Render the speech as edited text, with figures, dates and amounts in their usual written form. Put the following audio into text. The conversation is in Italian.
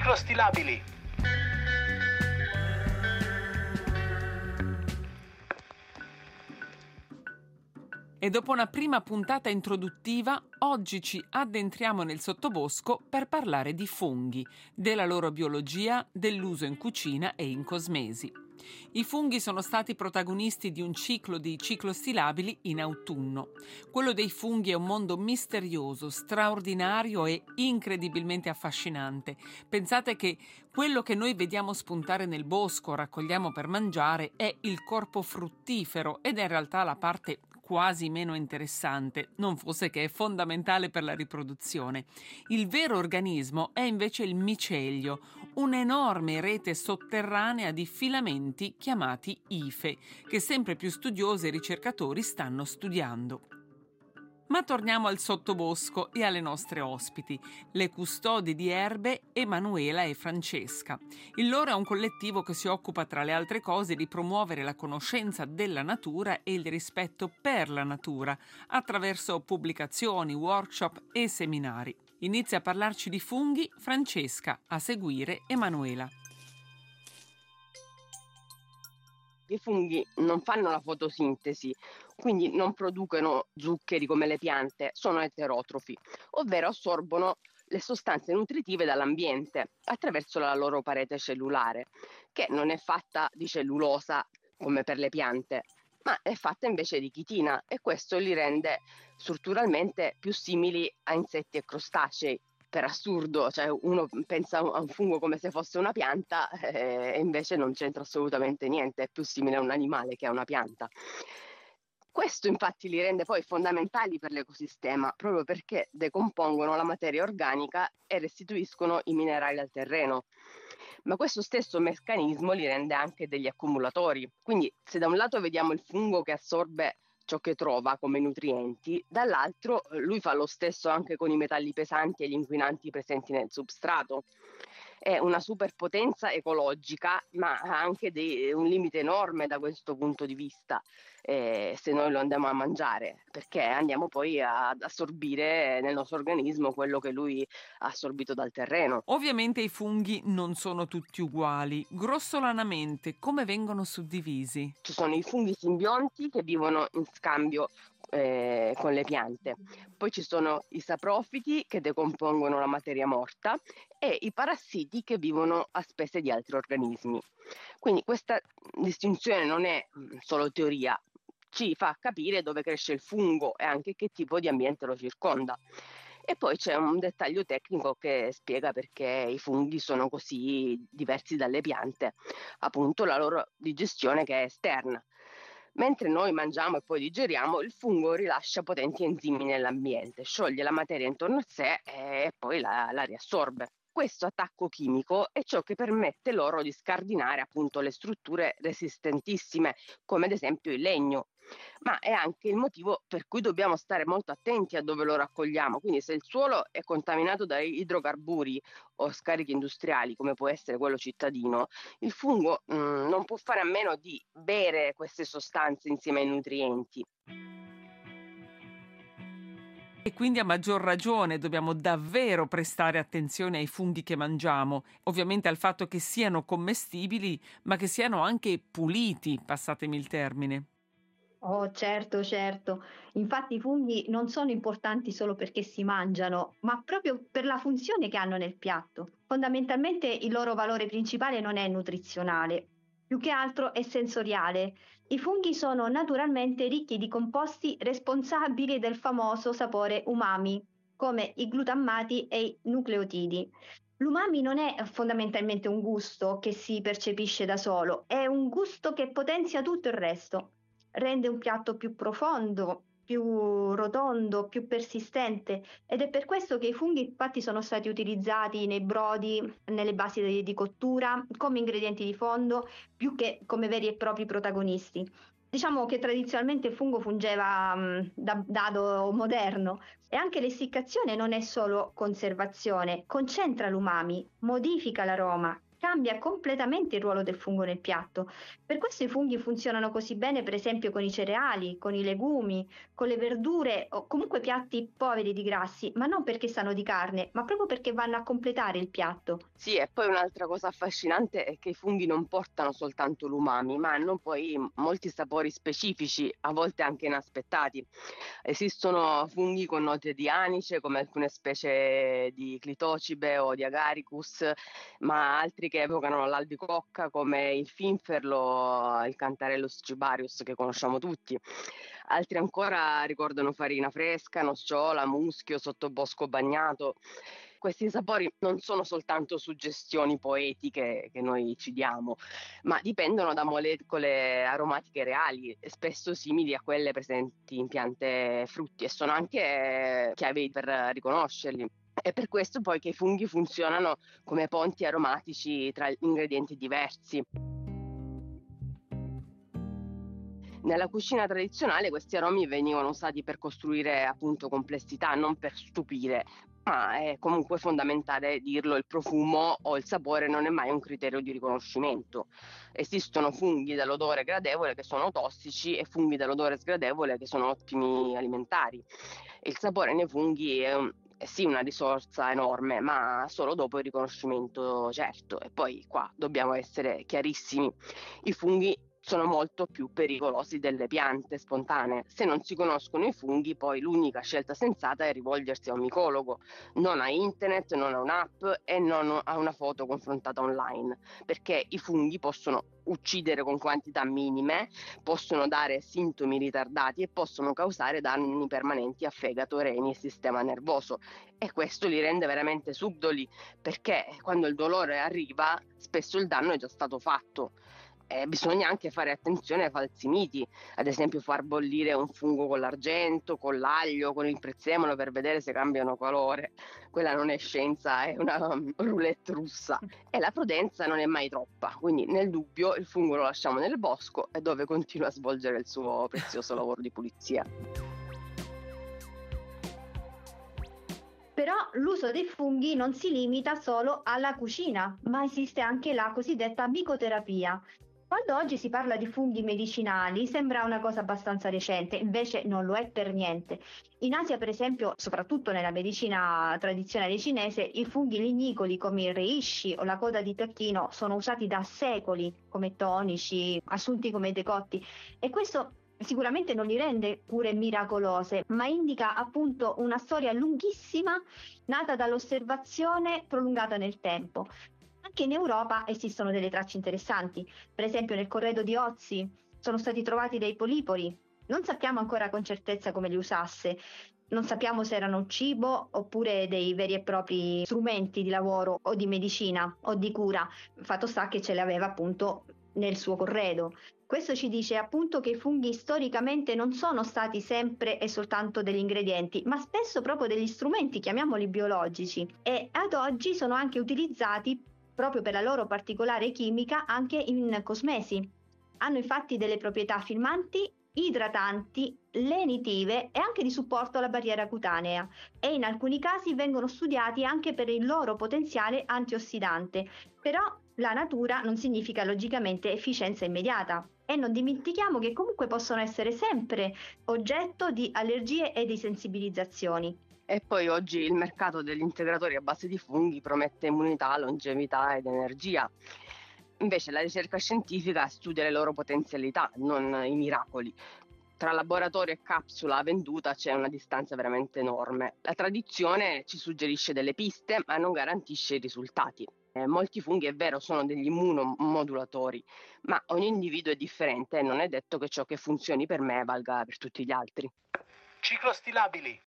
ciclostilabili. E dopo una prima puntata introduttiva, oggi ci addentriamo nel sottobosco per parlare di funghi, della loro biologia, dell'uso in cucina e in cosmesi. I funghi sono stati protagonisti di un ciclo di ciclostilabili in autunno. Quello dei funghi è un mondo misterioso, straordinario e incredibilmente affascinante. Pensate che quello che noi vediamo spuntare nel bosco, raccogliamo per mangiare, è il corpo fruttifero ed è in realtà la parte quasi meno interessante, non fosse che è fondamentale per la riproduzione. Il vero organismo è invece il micelio, un'enorme rete sotterranea di filamenti chiamati ife, che sempre più studiosi e ricercatori stanno studiando. Ma torniamo al sottobosco e alle nostre ospiti, le custodi di erbe Emanuela e Francesca. Il loro è un collettivo che si occupa, tra le altre cose, di promuovere la conoscenza della natura e il rispetto per la natura, attraverso pubblicazioni, workshop e seminari. Inizia a parlarci di funghi Francesca, a seguire Emanuela. I funghi non fanno la fotosintesi, quindi non producono zuccheri come le piante, sono eterotrofi, ovvero assorbono le sostanze nutritive dall'ambiente attraverso la loro parete cellulare, che non è fatta di cellulosa come per le piante, ma è fatta invece di chitina, e questo li rende strutturalmente più simili a insetti e crostacei. Per assurdo, cioè uno pensa a un fungo come se fosse una pianta e invece non c'entra assolutamente niente, è più simile a un animale che a una pianta. Questo infatti li rende poi fondamentali per l'ecosistema, proprio perché decompongono la materia organica e restituiscono i minerali al terreno. Ma questo stesso meccanismo li rende anche degli accumulatori. Quindi se da un lato vediamo il fungo che assorbe ciò che trova come nutrienti, dall'altro lui fa lo stesso anche con i metalli pesanti e gli inquinanti presenti nel substrato. È una superpotenza ecologica, ma ha anche un limite enorme da questo punto di vista, se noi lo andiamo a mangiare, perché andiamo poi ad assorbire nel nostro organismo quello che lui ha assorbito dal terreno. Ovviamente i funghi non sono tutti uguali. Grossolanamente, come vengono suddivisi? Ci sono i funghi simbionti che vivono in scambio con le piante, poi ci sono i saprofiti che decompongono la materia morta e i parassiti che vivono a spese di altri organismi. Quindi questa distinzione non è solo teoria, ci fa capire dove cresce il fungo e anche che tipo di ambiente lo circonda. E poi c'è un dettaglio tecnico che spiega perché i funghi sono così diversi dalle piante, appunto la loro digestione che è esterna. Mentre noi mangiamo e poi digeriamo, il fungo rilascia potenti enzimi nell'ambiente, scioglie la materia intorno a sé e poi la riassorbe. Questo attacco chimico è ciò che permette loro di scardinare appunto le strutture resistentissime, come ad esempio il legno. Ma è anche il motivo per cui dobbiamo stare molto attenti a dove lo raccogliamo. Quindi se il suolo è contaminato da idrocarburi o scarichi industriali, come può essere quello cittadino, il fungo non può fare a meno di bere queste sostanze insieme ai nutrienti. E quindi a maggior ragione dobbiamo davvero prestare attenzione ai funghi che mangiamo, ovviamente al fatto che siano commestibili, ma che siano anche puliti, passatemi il termine. Oh, certo, certo. Infatti i funghi non sono importanti solo perché si mangiano, ma proprio per la funzione che hanno nel piatto. Fondamentalmente il loro valore principale non è nutrizionale, più che altro è sensoriale. I funghi sono naturalmente ricchi di composti responsabili del famoso sapore umami, come i glutammati e i nucleotidi. L'umami non è fondamentalmente un gusto che si percepisce da solo, è un gusto che potenzia tutto il resto. Rende un piatto più profondo, più rotondo, più persistente, ed è per questo che i funghi infatti sono stati utilizzati nei brodi, nelle basi di cottura, come ingredienti di fondo, più che come veri e propri protagonisti. Diciamo che tradizionalmente il fungo fungeva da dado moderno, e anche l'essiccazione non è solo conservazione, concentra l'umami, modifica l'aroma, cambia completamente il ruolo del fungo nel piatto. Per questo i funghi funzionano così bene, per esempio, con i cereali, con i legumi, con le verdure o comunque piatti poveri di grassi, ma non perché sanno di carne, ma proprio perché vanno a completare il piatto. Sì, e poi un'altra cosa affascinante è che i funghi non portano soltanto l'umami, ma hanno poi molti sapori specifici, a volte anche inaspettati. Esistono funghi con note di anice, come alcune specie di clitocibe o di agaricus, ma altri che evocano l'albicocca, come il finferlo, il Cantarellus cibarius, che conosciamo tutti. Altri ancora ricordano farina fresca, nocciola, muschio, sottobosco bagnato. Questi sapori non sono soltanto suggestioni poetiche che noi ci diamo, ma dipendono da molecole aromatiche reali, spesso simili a quelle presenti in piante e frutti, e sono anche chiavi per riconoscerli. È per questo poi che i funghi funzionano come ponti aromatici tra ingredienti diversi. Nella cucina tradizionale questi aromi venivano usati per costruire appunto complessità, non per stupire, ma è comunque fondamentale dirlo, il profumo o il sapore non è mai un criterio di riconoscimento. Esistono funghi dall'odore gradevole che sono tossici e funghi dall'odore sgradevole che sono ottimi alimentari. Il sapore nei funghi è sì una risorsa enorme, ma solo dopo il riconoscimento certo. E poi qua dobbiamo essere chiarissimi: i funghi sono molto più pericolosi delle piante spontanee. Se non si conoscono i funghi, poi l'unica scelta sensata è rivolgersi a un micologo, non a internet, non a un'app e non a una foto confrontata online, perché i funghi possono uccidere con quantità minime, possono dare sintomi ritardati e possono causare danni permanenti a fegato, reni e sistema nervoso. E questo li rende veramente subdoli, perché quando il dolore arriva, spesso il danno è già stato fatto. Bisogna anche fare attenzione ai falsi miti, ad esempio far bollire un fungo con l'argento, con l'aglio, con il prezzemolo per vedere se cambiano colore. Quella non è scienza, è una roulette russa. E la prudenza non è mai troppa, quindi nel dubbio il fungo lo lasciamo nel bosco e dove continua a svolgere il suo prezioso lavoro di pulizia. Però l'uso dei funghi non si limita solo alla cucina, ma esiste anche la cosiddetta micoterapia. Quando oggi si parla di funghi medicinali sembra una cosa abbastanza recente, invece non lo è per niente. In Asia, per esempio, soprattutto nella medicina tradizionale cinese, i funghi lignicoli come il reishi o la coda di tacchino sono usati da secoli come tonici, assunti come decotti, e questo sicuramente non li rende cure miracolose, ma indica appunto una storia lunghissima nata dall'osservazione prolungata nel tempo. Anche in Europa esistono delle tracce interessanti, per esempio nel corredo di Ozi sono stati trovati dei polipori. Non sappiamo ancora con certezza come li usasse, non sappiamo se erano cibo oppure dei veri e propri strumenti di lavoro o di medicina o di cura. Fatto sta che ce li aveva appunto nel suo corredo. Questo ci dice appunto che i funghi storicamente non sono stati sempre e soltanto degli ingredienti, ma spesso proprio degli strumenti, chiamiamoli biologici, e ad oggi sono anche utilizzati proprio per la loro particolare chimica anche in cosmesi. Hanno infatti delle proprietà firmanti, idratanti, lenitive e anche di supporto alla barriera cutanea, e in alcuni casi vengono studiati anche per il loro potenziale antiossidante. Però la natura non significa logicamente efficienza immediata. E non dimentichiamo che comunque possono essere sempre oggetto di allergie e di sensibilizzazioni. E poi oggi il mercato degli integratori a base di funghi promette immunità, longevità ed energia. Invece la ricerca scientifica studia le loro potenzialità, non i miracoli. Tra laboratorio e capsula venduta c'è una distanza veramente enorme. La tradizione ci suggerisce delle piste, ma non garantisce i risultati. Molti funghi, è vero, sono degli immunomodulatori, ma ogni individuo è differente e non è detto che ciò che funzioni per me valga per tutti gli altri. Ciclostilabili.